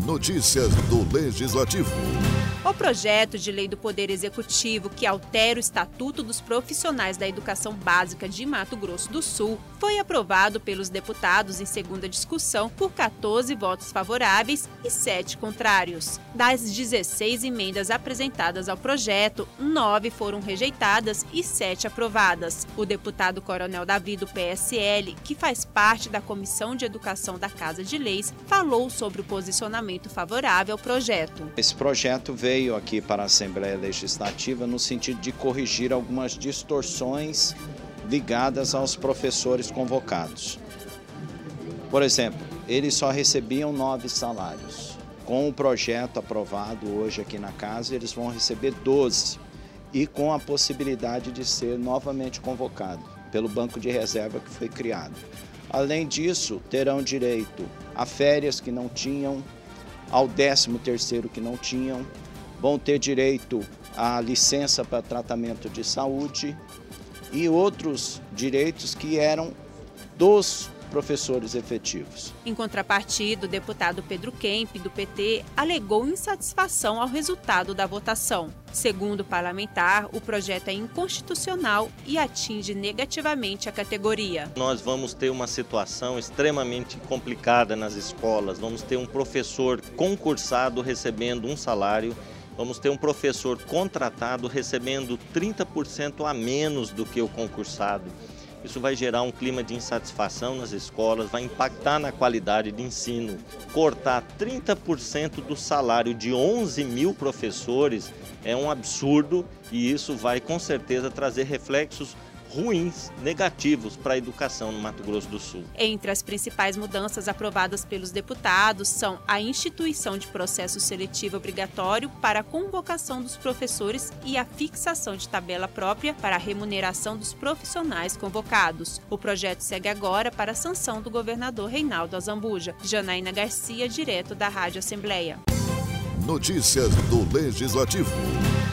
Notícias do Legislativo. O projeto de lei do Poder Executivo que altera o Estatuto dos Profissionais da Educação Básica de Mato Grosso do Sul foi aprovado pelos deputados em segunda discussão por 14 votos favoráveis e 7 contrários. Das 16 emendas apresentadas ao projeto, 9 foram rejeitadas e 7 aprovadas. O deputado Coronel Davi, do PSL, que faz parte da Comissão de Educação da Casa de Leis, falou sobre o posicionamento favorável ao projeto. Esse projeto veio aqui para a Assembleia Legislativa no sentido de corrigir algumas distorções ligadas aos professores convocados. Por exemplo, eles só recebiam 9 salários. Com o projeto aprovado hoje aqui na casa, eles vão receber 12 e com a possibilidade de ser novamente convocado pelo banco de reserva que foi criado. Além disso, terão direito a férias que não tinham, ao 13º que não tinham, vão ter direito à licença para tratamento de saúde e outros direitos que eram dos professores efetivos. Em contrapartida, o deputado Pedro Kemp, do PT, alegou insatisfação ao resultado da votação. Segundo o parlamentar, o projeto é inconstitucional e atinge negativamente a categoria. Nós vamos ter uma situação extremamente complicada nas escolas, vamos ter um professor concursado recebendo um salário, vamos ter um professor contratado recebendo 30% a menos do que o concursado. Isso vai gerar um clima de insatisfação nas escolas, vai impactar na qualidade de ensino. Cortar 30% do salário de 11 mil professores é um absurdo e isso vai com certeza trazer reflexos ruins, negativos para a educação no Mato Grosso do Sul. Entre as principais mudanças aprovadas pelos deputados são a instituição de processo seletivo obrigatório para a convocação dos professores e a fixação de tabela própria para a remuneração dos profissionais convocados. O projeto segue agora para a sanção do governador Reinaldo Azambuja. Janaína Garcia, direto da Rádio Assembleia. Notícias do Legislativo.